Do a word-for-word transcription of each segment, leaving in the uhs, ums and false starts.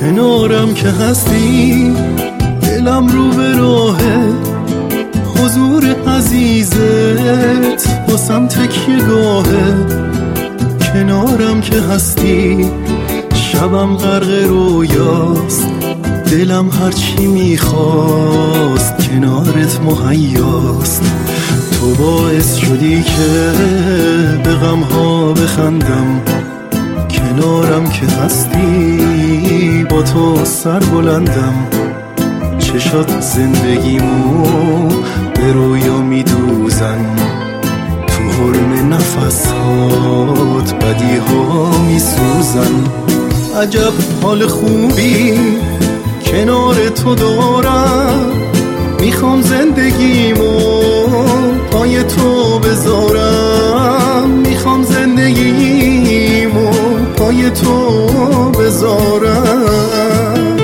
کنارم که هستی، دلم رو به راه حضور عزیزت واسم تکیه گاهه. کنارم که هستی شبم غرق رویاست، دلم هرچی میخواست کنارت مهیاست. تو باعث شدی که به غمها بخندم، کنارم که هستی با تو سر بلندم. چشات زندگیمو به رویا میدوزن، تو حرم نفسات بدیها میسوزن. عجب حال خوبی کنار تو دارم، میخوام زندگیمو پای تو بذارم، میخوام زندگیمو پای تو بذارم.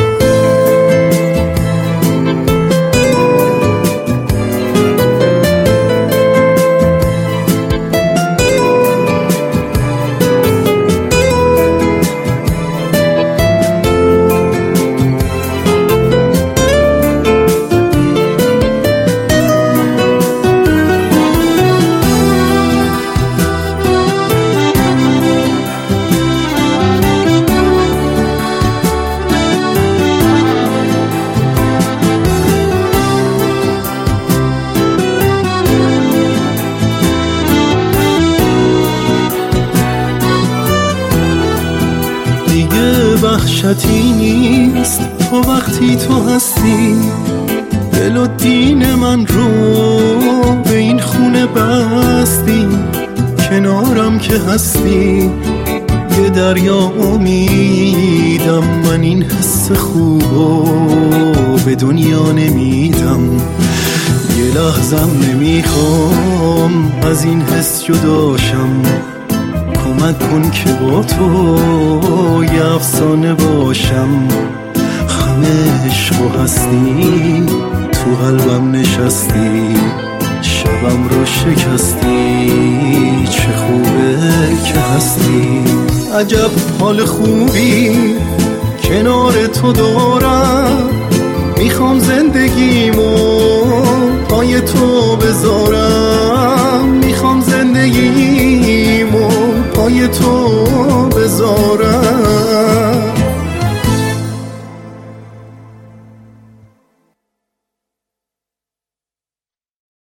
وحشتی نیست تا وقتی تو هستی، دل و دین من رو به این خونه بستی. کنارم که هستی یه دریا امیدم، من این حس خوبو به دنیا نمیدم. یه لحظم نمیخوام از این حس جداشم، کمک کن که با تو یه افسانه باشم. همه عشق و هستی تو قلبم نشستی، شبم رو شکستی، چه خوبه که هستی. عجب حال خوبی کنار تو دارم، میخوام زندگیمو پای تو بذارم، میخوام زندگیمو پای تو بذارم.